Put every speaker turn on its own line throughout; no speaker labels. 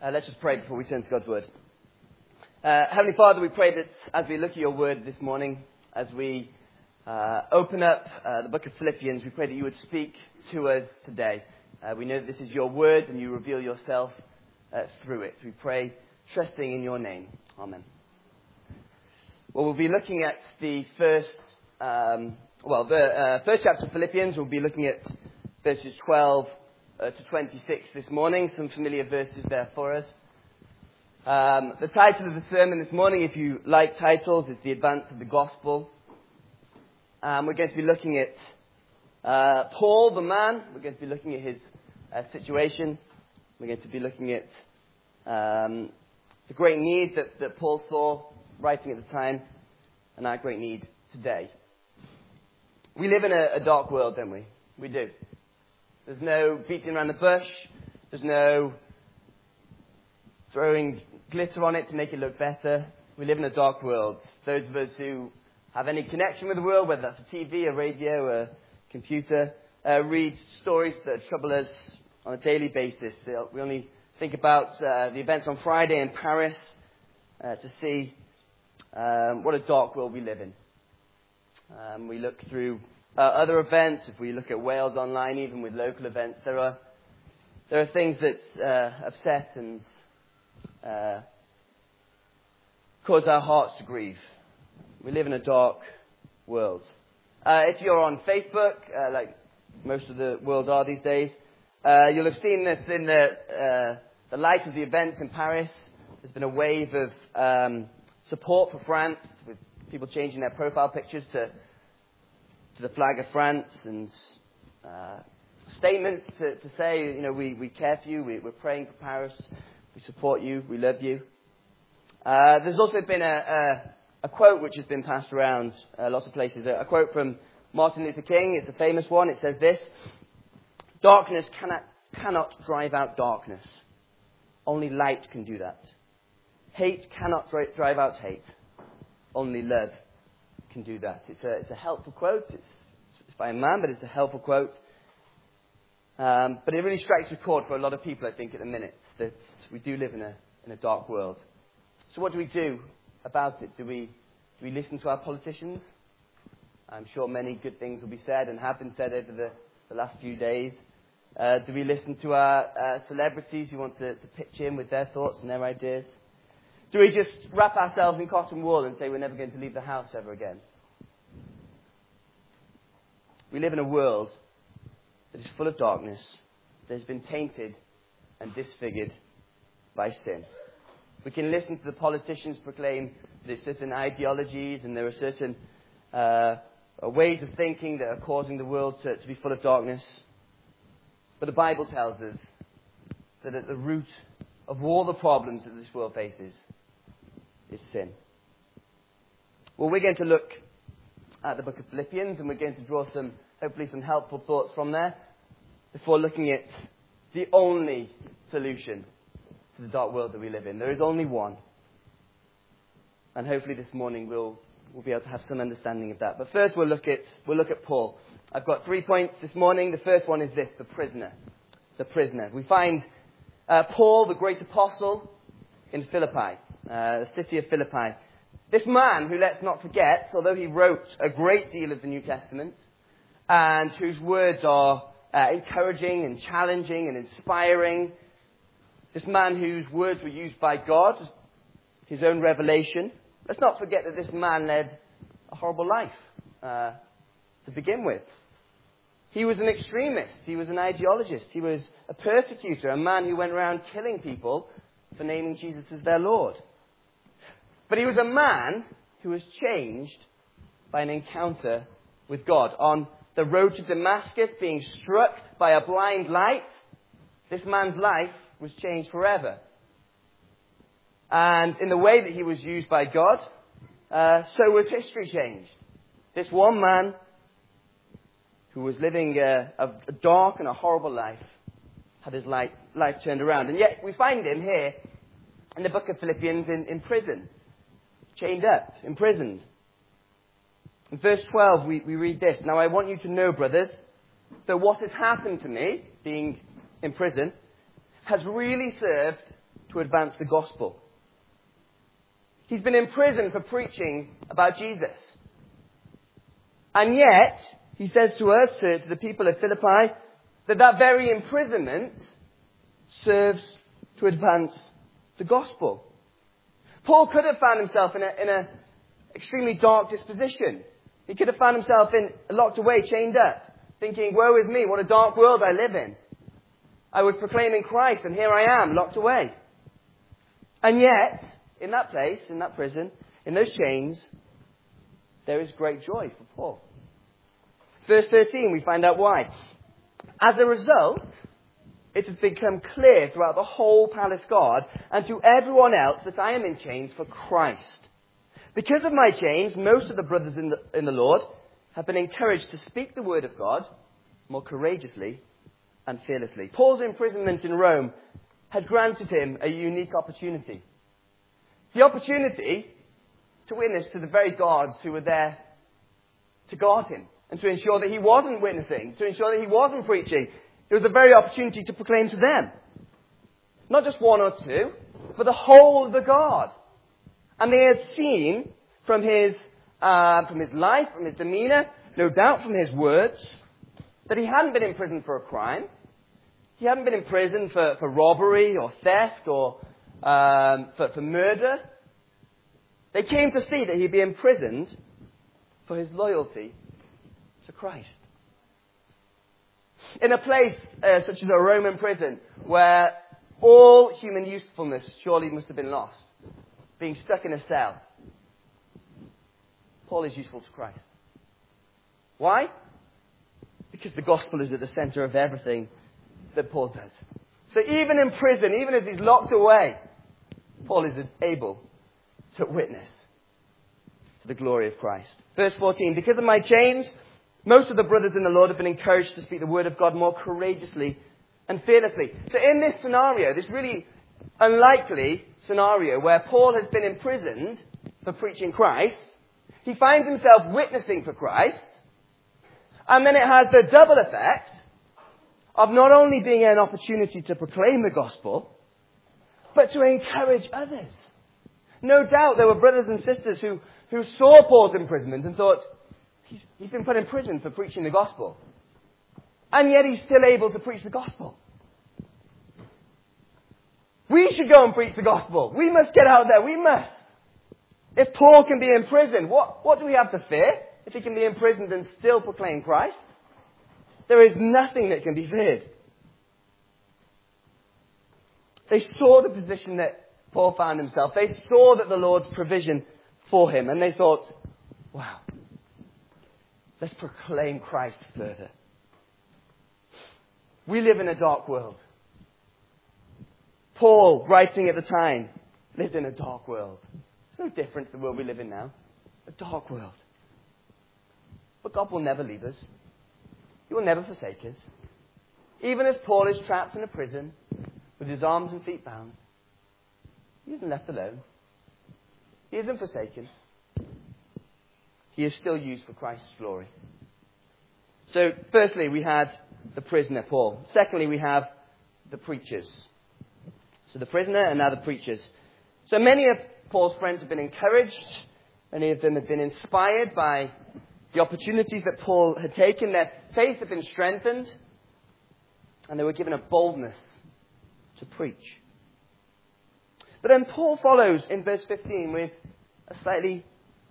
Let's just pray before we turn to God's Word. Heavenly Father, we pray that as we look at your Word this morning, as we open up the book of Philippians, we pray that you would speak to us today. We know that this is your Word and you reveal yourself through it. We pray trusting in your name. Amen. Well, we'll be looking at the first chapter of Philippians. We'll be looking at verses 12 to 26 this morning. Some familiar verses there for us. The title of the sermon this morning, if you like titles, is The Advance of the Gospel. We're going to be looking at Paul, the man. We're going to be looking at his situation. We're going to be looking at the great need that Paul saw writing at the time, and our great need today. We live in a dark world, don't we? We do. There's no beating around the bush. There's no throwing glitter on it to make it look better. We live in a dark world. Those of us who have any connection with the world, whether that's a TV, a radio, a computer, read stories that trouble us on a daily basis. We only think about the events on Friday in Paris to see what a dark world we live in. We look through other events. If we look at Wales online, even with local events, there are things that upset and cause our hearts to grieve. We live in a dark world. If you're on Facebook, like most of the world are these days, you'll have seen this in the light of the events in Paris. There's been a wave of support for France, with people changing their profile pictures to the flag of France, and statements to say, we care for you, we're praying for Paris, we support you, we love you. There's also been a quote which has been passed around lots of places, a quote from Martin Luther King. It's a famous one. It says this: "Darkness cannot drive out darkness. Only light can do that. Hate cannot drive out hate. Only love can do that." It's a helpful quote. It's by a man, but it's a helpful quote. But it really strikes a chord for a lot of people, I think, at the minute, that we do live in a dark world. So what do we do about it? Do we listen to our politicians? I'm sure many good things will be said and have been said over the last few days. Do we listen to our celebrities who want to pitch in with their thoughts and their ideas? Do we just wrap ourselves in cotton wool and say we're never going to leave the house ever again? We live in a world that is full of darkness, that has been tainted and disfigured by sin. We can listen to the politicians proclaim there's certain ideologies and there are certain ways of thinking that are causing the world to be full of darkness. But the Bible tells us that at the root of all the problems that this world faces is sin. Well, we're going to look at the book of Philippians, and we're going to draw hopefully some helpful thoughts from there before looking at the only solution to the dark world that we live in. There is only one. And hopefully this morning we'll be able to have some understanding of that. But first we'll look at Paul. I've got 3 points this morning. The first one is this: the prisoner. The prisoner. We find Paul, the great apostle, in Philippi, the city of Philippi. This man who, let's not forget, although he wrote a great deal of the New Testament, and whose words are encouraging and challenging and inspiring, this man whose words were used by God, his own revelation, let's not forget that this man led a horrible life to begin with. He was an extremist. He was an ideologist. He was a persecutor, a man who went around killing people for naming Jesus as their Lord. But he was a man who was changed by an encounter with God. On the road to Damascus, being struck by a blind light, this man's life was changed forever. And in the way that he was used by God, so was history changed. This one man who was living a dark and a horrible life had his life turned around. And yet we find him here in the book of Philippians in prison, chained up, imprisoned. In verse 12 we read this: "Now I want you to know, brothers, that what has happened to me, being in prison, has really served to advance the gospel. He's been in prison for preaching about Jesus. And yet, he says to us, to the people of Philippi, that very imprisonment serves to advance the gospel. Paul could have found himself in an extremely dark disposition. He could have found himself locked away, chained up, thinking, woe is me, what a dark world I live in. I was proclaiming Christ, and here I am, locked away. And yet, in that place, in that prison, in those chains, there is great joy for Paul. Verse 13, we find out why. As a result, it has become clear throughout the whole palace guard and to everyone else that I am in chains for Christ. Because of my chains, most of the brothers in the Lord have been encouraged to speak the word of God more courageously and fearlessly. Paul's imprisonment in Rome had granted him a unique opportunity. The opportunity to witness to the very guards who were there to guard him and to ensure that he wasn't witnessing, to ensure that he wasn't preaching. It was a very opportunity to proclaim to them. Not just one or two, but the whole of the guard. And they had seen from his life, from his demeanour, no doubt from his words, that he hadn't been in prison for a crime. He hadn't been in prison for robbery or theft or for murder. They came to see that he'd be imprisoned for his loyalty to Christ. In a place such as a Roman prison, where all human usefulness surely must have been lost, being stuck in a cell, Paul is useful to Christ. Why? Because the gospel is at the centre of everything that Paul does. So even in prison, even as he's locked away, Paul is able to witness to the glory of Christ. Verse 14, because of my chains, most of the brothers in the Lord have been encouraged to speak the word of God more courageously and fearlessly. So in this scenario, this really unlikely scenario where Paul has been imprisoned for preaching Christ, he finds himself witnessing for Christ, and then it has the double effect of not only being an opportunity to proclaim the gospel, but to encourage others. No doubt there were brothers and sisters who saw Paul's imprisonment and thought, he's been put in prison for preaching the gospel. And yet he's still able to preach the gospel. We should go and preach the gospel. We must get out there. We must. If Paul can be in prison, what do we have to fear? If he can be imprisoned and still proclaim Christ? There is nothing that can be feared. They saw the position that Paul found himself. They saw that the Lord's provision for him. And they thought, wow, let's proclaim Christ further. We live in a dark world. Paul, writing at the time, lived in a dark world. It's no different to the world we live in now. A dark world. But God will never leave us. He will never forsake us. Even as Paul is trapped in a prison, with his arms and feet bound, he isn't left alone. He isn't forsaken. He is still used for Christ's glory. So, firstly, we had the prisoner, Paul. Secondly, we have the preachers. So the prisoner and now the preachers. So many of Paul's friends have been encouraged. Many of them have been inspired by the opportunities that Paul had taken. Their faith had been strengthened. And they were given a boldness to preach. But then Paul follows in verse 15 with a slightly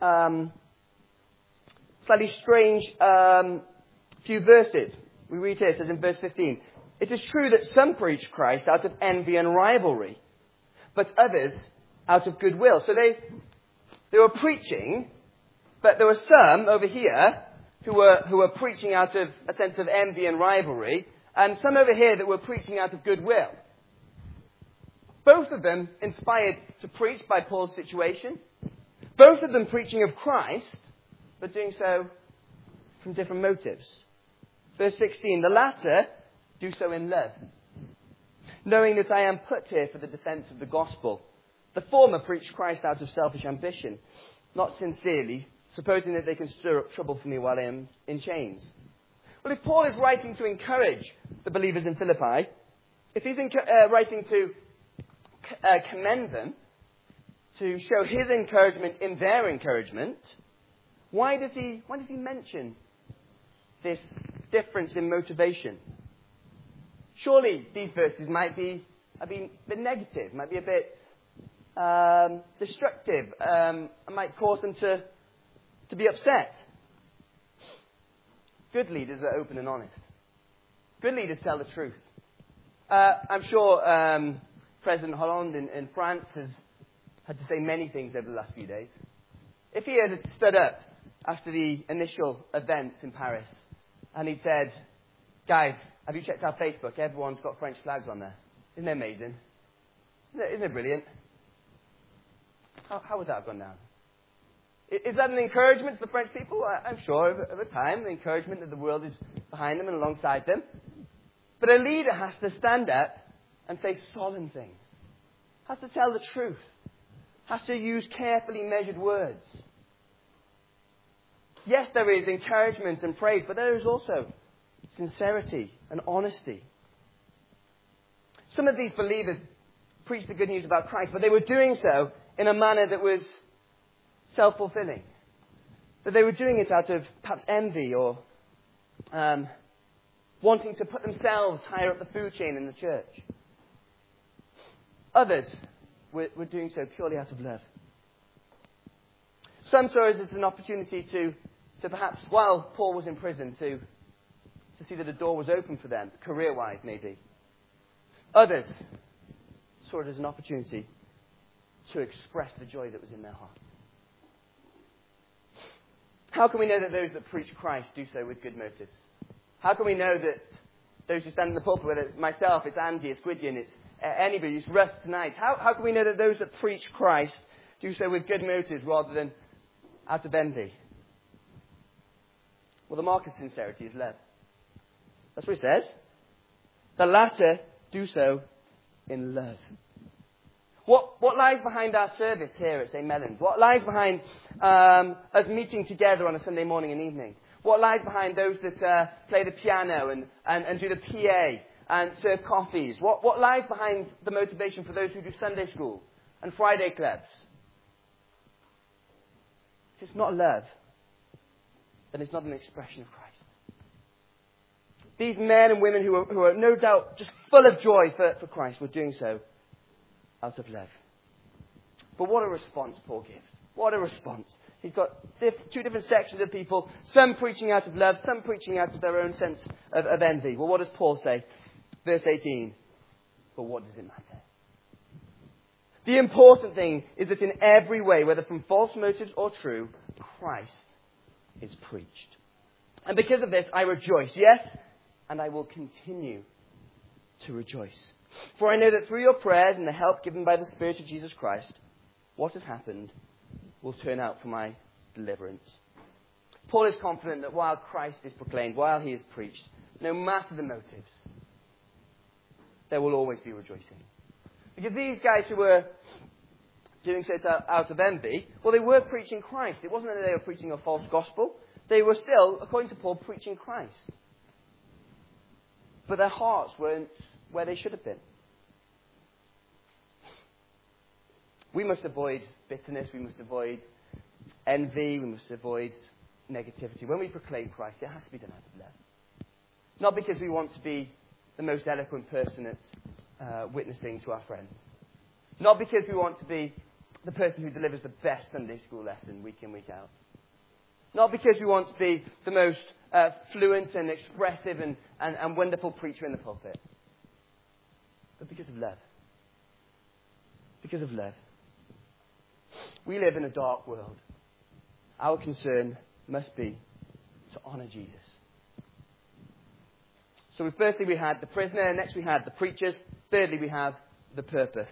strange few verses. We read here, it says in verse 15, it is true that some preach Christ out of envy and rivalry, but others out of goodwill. So they were preaching, but there were some over here who were preaching out of a sense of envy and rivalry, and some over here that were preaching out of goodwill. Both of them inspired to preach by Paul's situation. Both of them preaching of Christ, but doing so from different motives. Verse 16, the latter do so in love, knowing that I am put here for the defense of the gospel. The former preach Christ out of selfish ambition, not sincerely, supposing that they can stir up trouble for me while I am in chains. Well, if Paul is writing to encourage the believers in Philippi, if he's writing to commend them, to show his encouragement in their encouragement, why does he mention this difference in motivation? Surely these verses might be a bit negative, might be a bit destructive, and might cause them to be upset. Good leaders are open and honest. Good leaders tell the truth. I'm sure President Hollande in France has had to say many things over the last few days. If he had stood up after the initial events in Paris and he'd said, guys, have you checked our Facebook? Everyone's got French flags on there. Isn't it amazing? Isn't it brilliant? How would that have gone down? Is that an encouragement to the French people? I'm sure over time, the encouragement that the world is behind them and alongside them. But a leader has to stand up and say solemn things. Has to tell the truth. Has to use carefully measured words. Yes, there is encouragement and praise, but there is also sincerity and honesty. Some of these believers preached the good news about Christ, but they were doing so in a manner that was self-fulfilling. That they were doing it out of perhaps envy or wanting to put themselves higher up the food chain in the church. Others were doing so purely out of love. Some saw it as an opportunity to perhaps, while Paul was in prison, to see that a door was open for them, career-wise maybe. Others saw it as an opportunity to express the joy that was in their heart. How can we know that those that preach Christ do so with good motives? How can we know that those who stand in the pulpit, whether it's myself, it's Andy, it's Gwydion, it's anybody, it's Russ tonight, how can we know that those that preach Christ do so with good motives rather than out of envy? Well, the mark of sincerity is love. That's what it says. The latter do so in love. What lies behind our service here at St. Mellons? What lies behind us meeting together on a Sunday morning and evening? What lies behind those that play the piano and do the PA and serve coffees? What lies behind the motivation for those who do Sunday school and Friday clubs? If it's not love, then it's not an expression of Christ. These men and women who are no doubt just full of joy for Christ were doing so out of love. But what a response Paul gives. What a response. He's got two different sections of people, some preaching out of love, some preaching out of their own sense of envy. Well, what does Paul say? Verse 18. But what does it matter? The important thing is that in every way, whether from false motives or true, Christ is preached. And because of this, I rejoice. Yes, and I will continue to rejoice. For I know that through your prayers and the help given by the Spirit of Jesus Christ, what has happened will turn out for my deliverance. Paul is confident that while Christ is proclaimed, while he is preached, no matter the motives, there will always be rejoicing. Because these guys who were doing so out of envy, well, they were preaching Christ. It wasn't that they were preaching a false gospel. They were still, according to Paul, preaching Christ. But their hearts weren't where they should have been. We must avoid bitterness, we must avoid envy, we must avoid negativity. When we proclaim Christ, it has to be done out of love. Not because we want to be the most eloquent person at witnessing to our friends. Not because we want to be the person who delivers the best Sunday school lesson week in, week out. Not because we want to be the most fluent and expressive and wonderful preacher in the pulpit. But because of love. Because of love. We live in a dark world. Our concern must be to honour Jesus. So firstly we had the prisoner, next we had the preachers, thirdly we have the purpose.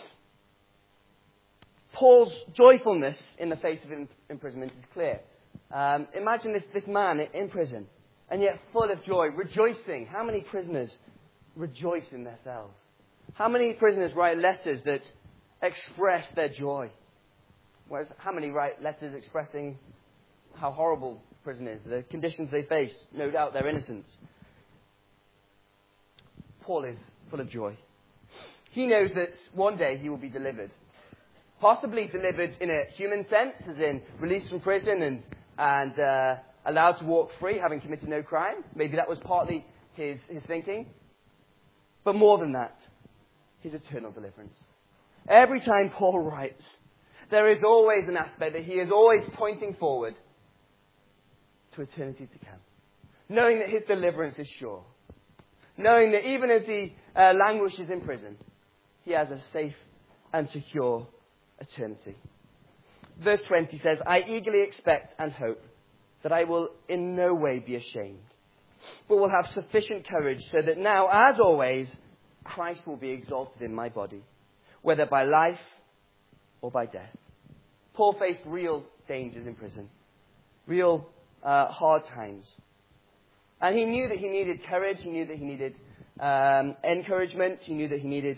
Paul's joyfulness in the face of imprisonment is clear. Imagine this man in prison, and yet full of joy, rejoicing. How many prisoners rejoice in their cells? How many prisoners write letters that express their joy? Whereas how many write letters expressing how horrible prison is, the conditions they face, no doubt their innocence? Paul is full of joy. He knows that one day he will be delivered. Possibly delivered in a human sense, as in released from prison and allowed to walk free, having committed no crime. Maybe that was partly his thinking. But more than that, his eternal deliverance. Every time Paul writes, there is always an aspect that he is always pointing forward to eternity to come. Knowing that his deliverance is sure. Knowing that even as he languishes in prison, he has a safe and secure eternity. Verse 20 says, I eagerly expect and hope that I will in no way be ashamed, but will have sufficient courage so that now, as always, Christ will be exalted in my body, whether by life or by death. Paul faced real dangers in prison, real hard times. And he knew that he needed courage, he knew that he needed encouragement, he knew that he needed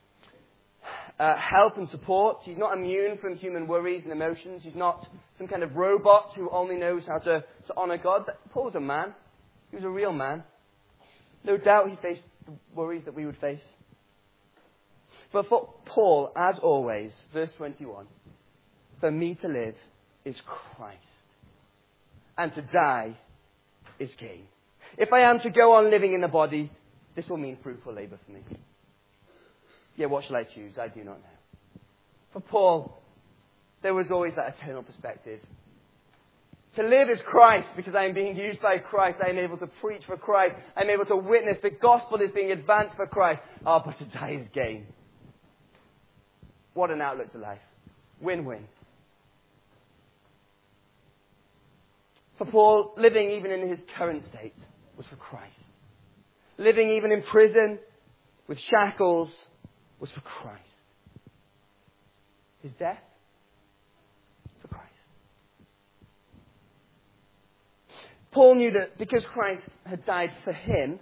help and support. He's not immune from human worries and emotions. He's not some kind of robot who only knows how to honor God. Paul was a man. He was a real man. No doubt he faced the worries that we would face. But for Paul, as always, verse 21, for me to live is Christ, and to die is gain. If I am to go on living in the body, this will mean fruitful labor for me. Yeah, what shall I choose? I do not know. For Paul, there was always that eternal perspective. To live is Christ, because I am being used by Christ. I am able to preach for Christ. I am able to witness. The gospel is being advanced for Christ. Oh, but to die is gain. What an outlook to life. Win-win. For Paul, living even in his current state was for Christ. Living even in prison with shackles was for Christ. His death, for Christ. Paul knew that because Christ had died for him,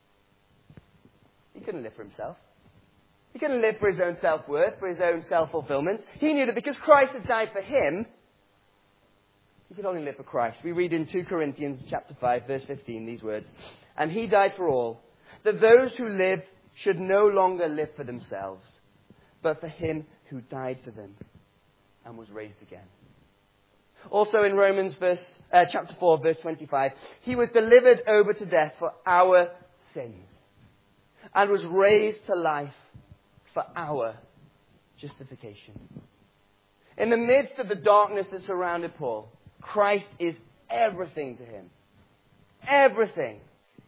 he couldn't live for himself. He couldn't live for his own self-worth, for his own self-fulfillment. He knew that because Christ had died for him, he could only live for Christ. We read in 2 Corinthians chapter 5, verse 15, these words. And he died for all, that those who live should no longer live for themselves, but for him who died for them and was raised again. Also in Romans chapter 4, verse 25, he was delivered over to death for our sins and was raised to life for our justification. In the midst of the darkness that surrounded Paul, Christ is everything to him. Everything.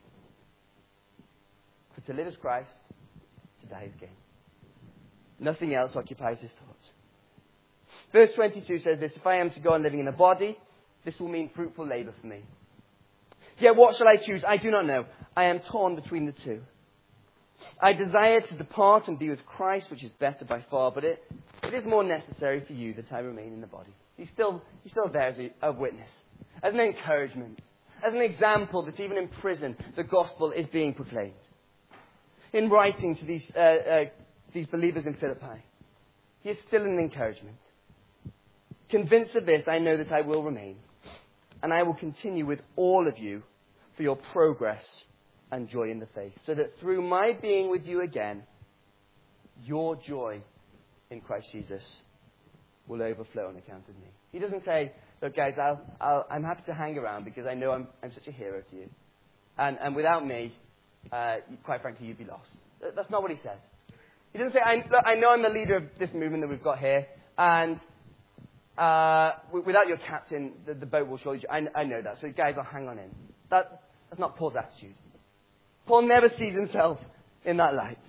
For to live is Christ, to die is gain. Nothing else occupies his thoughts. Verse 22 says this, if I am to go on living in the body, this will mean fruitful labor for me. Yet what shall I choose? I do not know. I am torn between the two. I desire to depart and be with Christ, which is better by far, but it is more necessary for you that I remain in the body. He's still there as a witness, as an encouragement, as an example that even in prison, the gospel is being proclaimed. In writing to these believers in Philippi, he is still an encouragement. Convinced of this, I know that I will remain, and I will continue with all of you for your progress and joy in the faith, so that through my being with you again, your joy in Christ Jesus will overflow on account of me. He doesn't say, look guys, I'm happy to hang around because I know I'm such a hero to you. And without me, quite frankly, you'd be lost. That's not what he says. He doesn't say, I know I'm the leader of this movement that we've got here, and without your captain, the boat will surely... I know that, so guys, I'll hang on in. That's not Paul's attitude. Paul never sees himself in that light.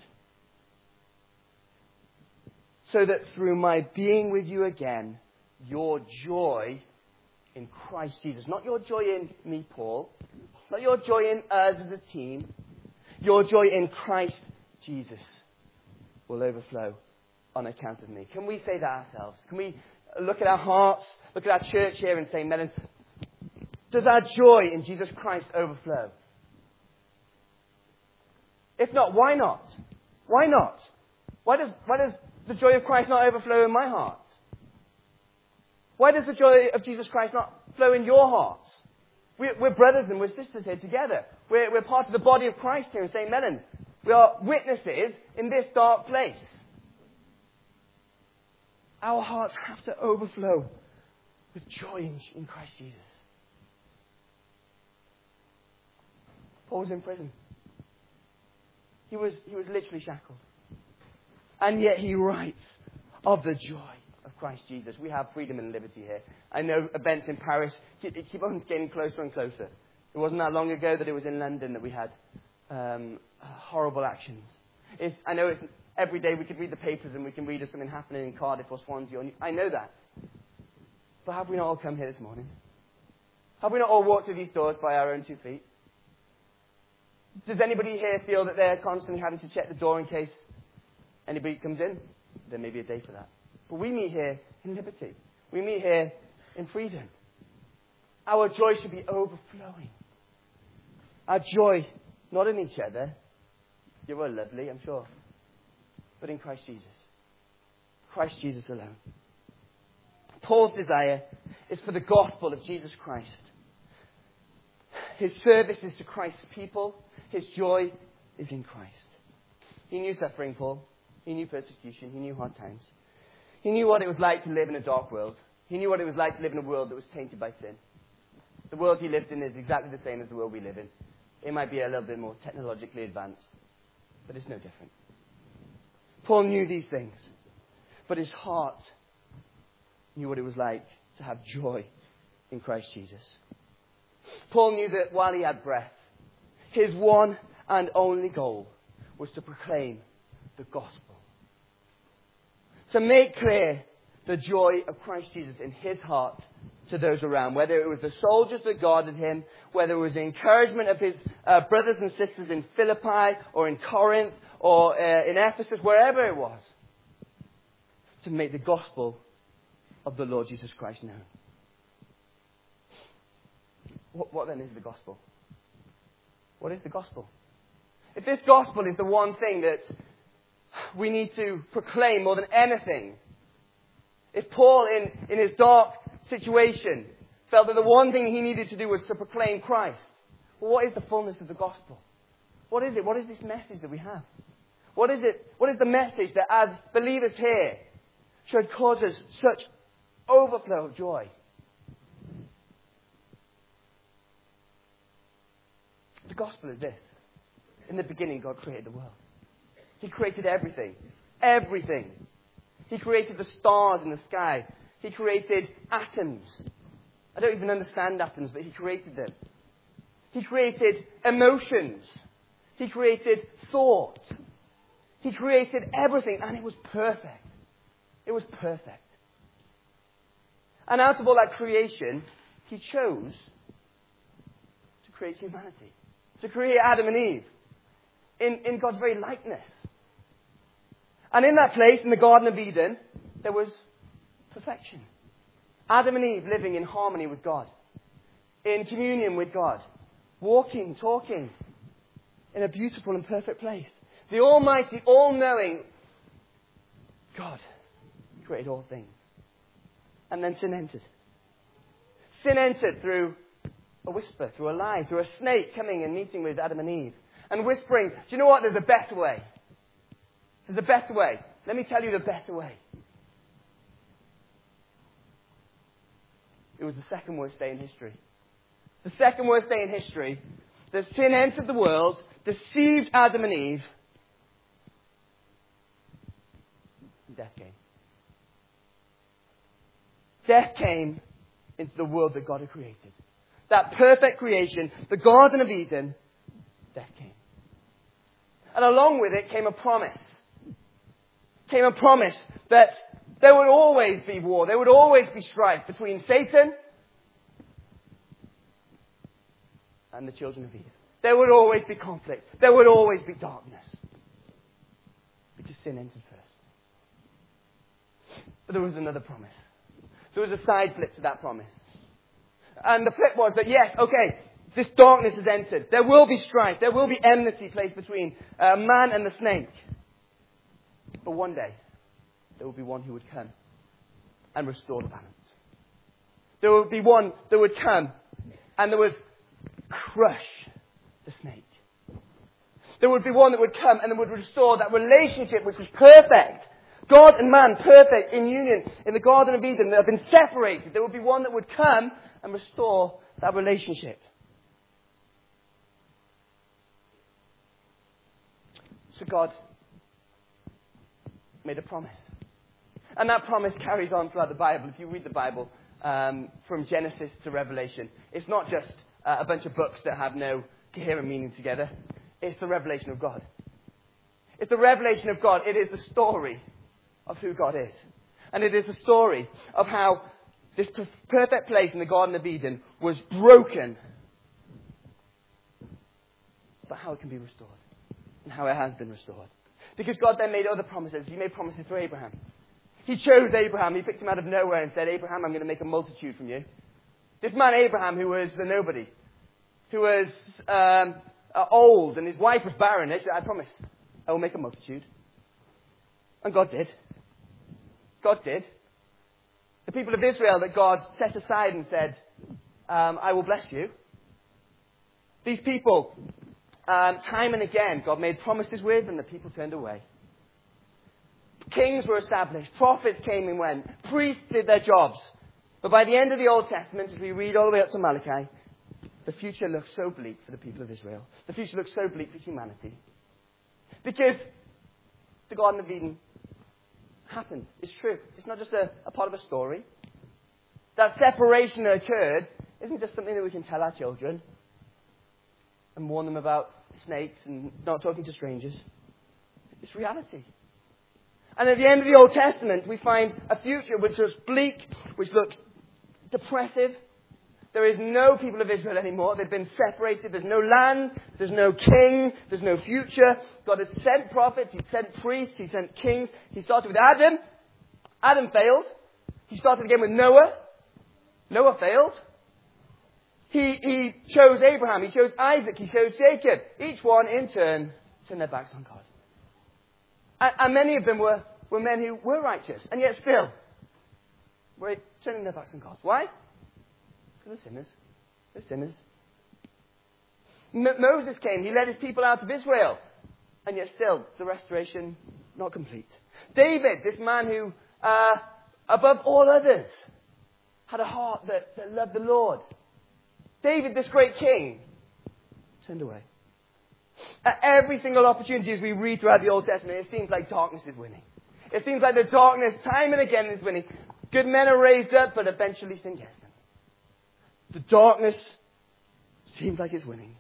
So that through my being with you again, your joy in Christ Jesus, not your joy in me, Paul, not your joy in us as a team, your joy in Christ Jesus will overflow on account of me. Can we say that ourselves? Can we look at our hearts, look at our church here and say, Mellon, does our joy in Jesus Christ overflow? If not, why not? Why not? Why does the joy of Christ not overflow in my heart? Why does the joy of Jesus Christ not flow in your hearts? We're brothers and we're sisters here together. We're part of the body of Christ here in St. Mellons. We are witnesses in this dark place. Our hearts have to overflow with joy in Christ Jesus. Paul was in prison. He was literally shackled. And yet he writes of the joy of Christ Jesus. We have freedom and liberty here. I know events in Paris keep on getting closer and closer. It wasn't that long ago that it was in London that we had horrible actions. I know it's every day we could read the papers and we can read of something happening in Cardiff or Swansea. I know that. But have we not all come here this morning? Have we not all walked through these doors by our own 2 feet? Does anybody here feel that they're constantly having to check the door in case anybody comes in? There may be a day for that. But we meet here in liberty. We meet here in freedom. Our joy should be overflowing. Our joy, not in each other. You're all lovely, I'm sure. But in Christ Jesus. Christ Jesus alone. Paul's desire is for the gospel of Jesus Christ. His service is to Christ's people. His joy is in Christ. He knew suffering, Paul. He knew persecution. He knew hard times. He knew what it was like to live in a dark world. He knew what it was like to live in a world that was tainted by sin. The world he lived in is exactly the same as the world we live in. It might be a little bit more technologically advanced, but it's no different. Paul knew these things, but his heart knew what it was like to have joy in Christ Jesus. Paul knew that while he had breath, his one and only goal was to proclaim the gospel. To make clear the joy of Christ Jesus in his heart to those around. Whether it was the soldiers that guarded him, whether it was the encouragement of his brothers and sisters in Philippi or in Corinth or in Ephesus, wherever it was. To make the gospel of the Lord Jesus Christ known. What then is the gospel? What is the gospel? If this gospel is the one thing that we need to proclaim more than anything, if Paul in his dark situation felt that the one thing he needed to do was to proclaim Christ, well, what is the fullness of the gospel? What is it? What is this message that we have? What is it? What is the message that as believers here should cause us such overflow of joy? The gospel is this. In the beginning, God created the world. He created everything. Everything. He created the stars in the sky. He created atoms. I don't even understand atoms, but he created them. He created emotions. He created thought. He created everything, and it was perfect. It was perfect. And out of all that creation, he chose to create humanity. To create Adam and Eve in God's very likeness. And in that place, in the Garden of Eden, there was perfection. Adam and Eve living in harmony with God. In communion with God. Walking, talking in a beautiful and perfect place. The almighty, all-knowing God created all things. And then sin entered. Sin entered through a whisper, through a lie, through a snake coming and meeting with Adam and Eve. And whispering, do you know what? There's a better way. There's a better way. Let me tell you the better way. It was the second worst day in history. The second worst day in history. The sin entered the world, deceived Adam and Eve, and death came. Death came into the world that God had created. That perfect creation, the Garden of Eden, death came. And along with it came a promise. Came a promise that there would always be war. There would always be strife between Satan and the children of Eve. There would always be conflict. There would always be darkness. Because sin entered first. But there was another promise. There was a side flip to that promise. And the flip was that, yes, okay, this darkness has entered. There will be strife. There will be enmity placed between man and the snake. But one day, there will be one who would come and restore the balance. There would be one that would come and that would crush the snake. There would be one that would come and that would restore that relationship which was perfect. God and man, perfect in union in the Garden of Eden, that have been separated. There would be one that would come and restore that relationship. So God made a promise. And that promise carries on throughout the Bible. If you read the Bible from Genesis to Revelation, it's not just a bunch of books that have no coherent meaning together. It's the revelation of God. It's the revelation of God. It is the story of who God is. And it is the story of how this perfect place in the Garden of Eden was broken, but how it can be restored. And how it has been restored. Because God then made other promises. He made promises to Abraham. He chose Abraham. He picked him out of nowhere and said, Abraham, I'm going to make a multitude from you. This man Abraham, who was a nobody, who was old, and his wife was barren, he said, I promise, I will make a multitude. And God did. God did. The people of Israel that God set aside and said, I will bless you. These people, time and again, God made promises with, and the people turned away. Kings were established. Prophets came and went. Priests did their jobs. But by the end of the Old Testament, as we read all the way up to Malachi, the future looks so bleak for the people of Israel. The future looks so bleak for humanity. Because the Garden of Eden happened. It's true. It's not just a part of a story. That separation that occurred isn't just something that we can tell our children and warn them about snakes and not talking to strangers. It's reality. And at the end of the Old Testament, we find a future which looks bleak, which looks depressive. There is no people of Israel anymore. They've been separated. There's no land. There's no king. There's no future. God had sent prophets. He sent priests. He sent kings. He started with Adam. Adam failed. He started again with Noah. Noah failed. He chose Abraham. He chose Isaac. He chose Jacob. Each one, in turn, turned their backs on God. And many of them were men who were righteous, and yet still were turning their backs on God. Why? Because they're sinners. They're sinners. Moses came. He led his people out of Israel, and yet still the restoration not complete. David, this man who, above all others, had a heart that loved the Lord. David, this great king, turned away. At every single opportunity as we read throughout the Old Testament, it seems like darkness is winning. It seems like the darkness, time and again, is winning. Good men are raised up, but eventually sin gets them. The darkness seems like it's winning.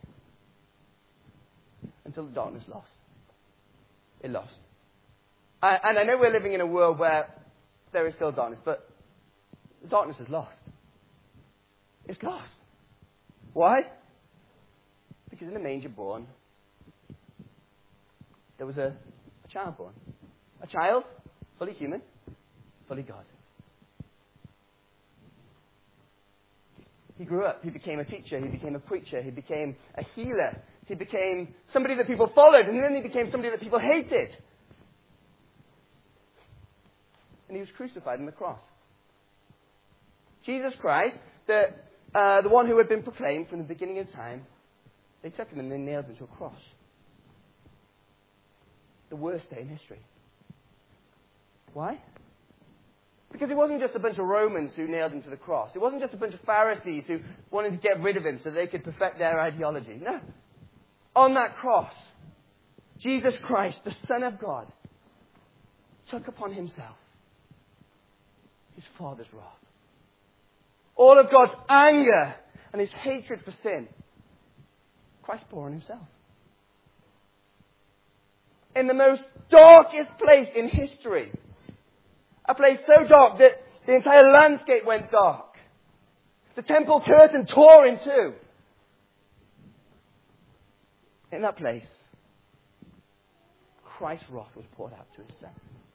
Until the darkness lost. It lost. And I know we're living in a world where there is still darkness, but the darkness is lost. It's lost. Why? Because in a manger born, there was a child born. A child, fully human, fully God. He grew up. He became a teacher. He became a preacher. He became a healer. He became somebody that people followed. And then he became somebody that people hated. And he was crucified on the cross. Jesus Christ, the one who had been proclaimed from the beginning of time, they took him and they nailed him to a cross. The worst day in history. Why? Because it wasn't just a bunch of Romans who nailed him to the cross. It wasn't just a bunch of Pharisees who wanted to get rid of him so they could perfect their ideology. No. On that cross, Jesus Christ, the Son of God, took upon himself his Father's wrath. All of God's anger and his hatred for sin, Christ bore on himself. In the most darkest place in history. A place so dark that the entire landscape went dark. The temple curtain tore in two. In that place, Christ's wrath was poured out to his Son.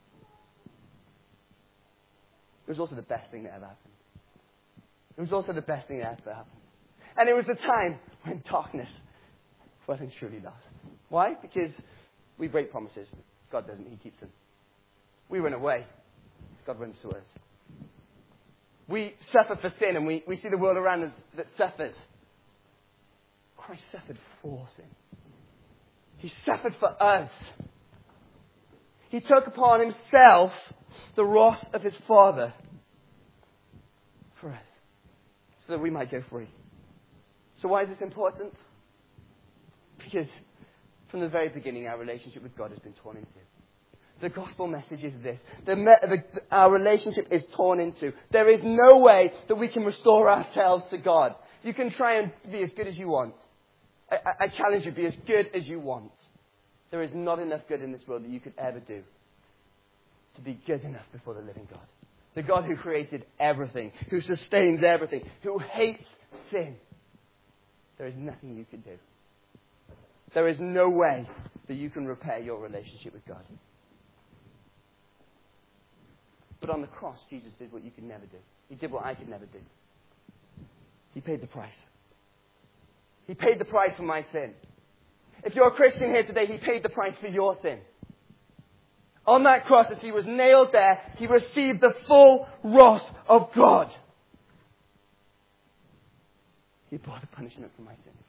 It was also the best thing that ever happened. It was also the best thing that ever happened. And it was the time when darkness wasn't truly lost. Why? Because we break promises. God doesn't. He keeps them. We run away. God runs to us. We suffer for sin, and we see the world around us that suffers. Christ suffered for sin. He suffered for us. He took upon himself the wrath of his Father for us, so that we might go free. So why is this important? Because from the very beginning, our relationship with God has been torn into. The gospel message is this. Our relationship is torn into. There is no way that we can restore ourselves to God. You can try and be as good as you want. I challenge you, be as good as you want. There is not enough good in this world that you could ever do to be good enough before the living God. The God who created everything, who sustains everything, who hates sin. There is nothing you can do. There is no way that you can repair your relationship with God. But on the cross, Jesus did what you could never do. He did what I could never do. He paid the price. He paid the price for my sin. If you're a Christian here today, He paid the price for your sin. On that cross, as He was nailed there, He received the full wrath of God. He bore the punishment for my sins.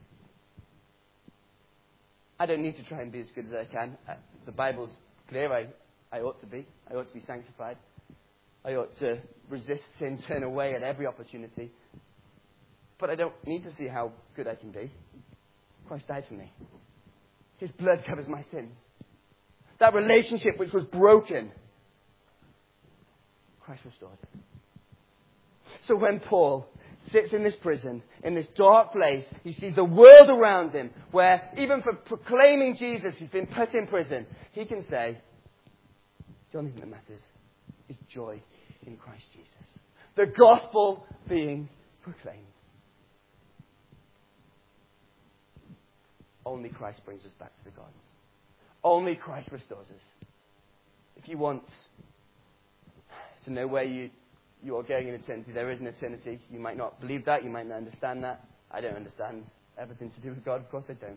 I don't need to try and be as good as I can. The Bible's clear. I ought to be. I ought to be sanctified. I ought to resist sin, turn away at every opportunity. But I don't need to see how good I can be. Christ died for me. His blood covers my sins. That relationship which was broken, Christ restored. So when Paul sits in this prison, in this dark place, he sees the world around him, where even for proclaiming Jesus, he's been put in prison. He can say, the only thing that matters is joy in Christ Jesus. The gospel being proclaimed. Only Christ brings us back to the garden. Only Christ restores us. If you want to know where you are going in eternity, there is an eternity. You might not believe that. You might not understand that. I don't understand everything to do with God. Of course I don't.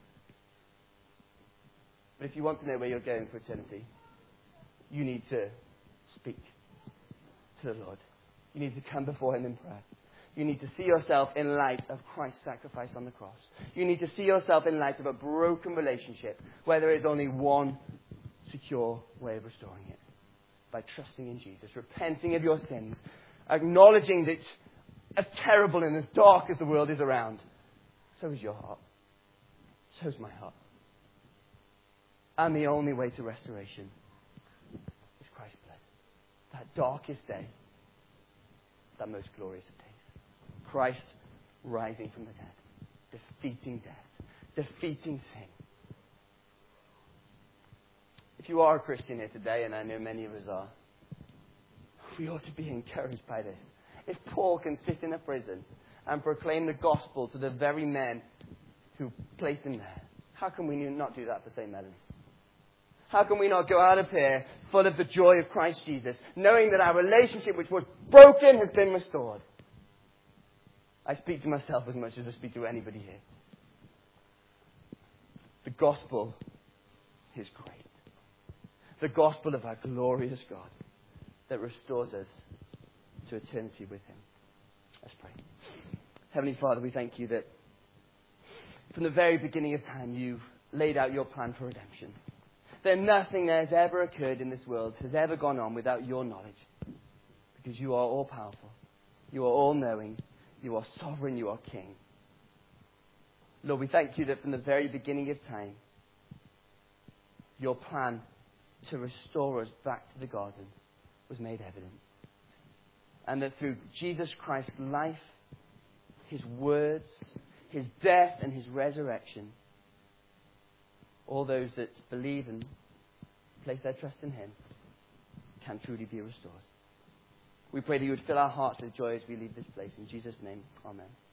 But if you want to know where you're going for eternity, you need to speak to the Lord. You need to come before Him in prayer. You need to see yourself in light of Christ's sacrifice on the cross. You need to see yourself in light of a broken relationship where there is only one secure way of restoring it. By trusting in Jesus, repenting of your sins, acknowledging that as terrible and as dark as the world is around, so is your heart. So is my heart. And the only way to restoration is Christ's blood. That darkest day, that most glorious of days. Christ rising from the dead, defeating death, defeating sin. If you are a Christian here today, and I know many of us are, we ought to be encouraged by this. If Paul can sit in a prison and proclaim the gospel to the very men who placed him there, how can we not do that for St. Melons? How can we not go out of here full of the joy of Christ Jesus, knowing that our relationship which was broken has been restored? I speak to myself as much as I speak to anybody here. The gospel is great. The gospel of our glorious God that restores us to eternity with Him. Let's pray. Heavenly Father, we thank You that from the very beginning of time You've laid out Your plan for redemption. That nothing that has ever occurred in this world has ever gone on without Your knowledge. Because You are all powerful. You are all knowing. You are sovereign. You are King. Lord, we thank You that from the very beginning of time, Your plan to restore us back to the garden was made evident. And that through Jesus Christ's life, His words, His death and His resurrection, all those that believe and place their trust in Him can truly be restored. We pray that You would fill our hearts with joy as we leave this place. In Jesus' name, amen.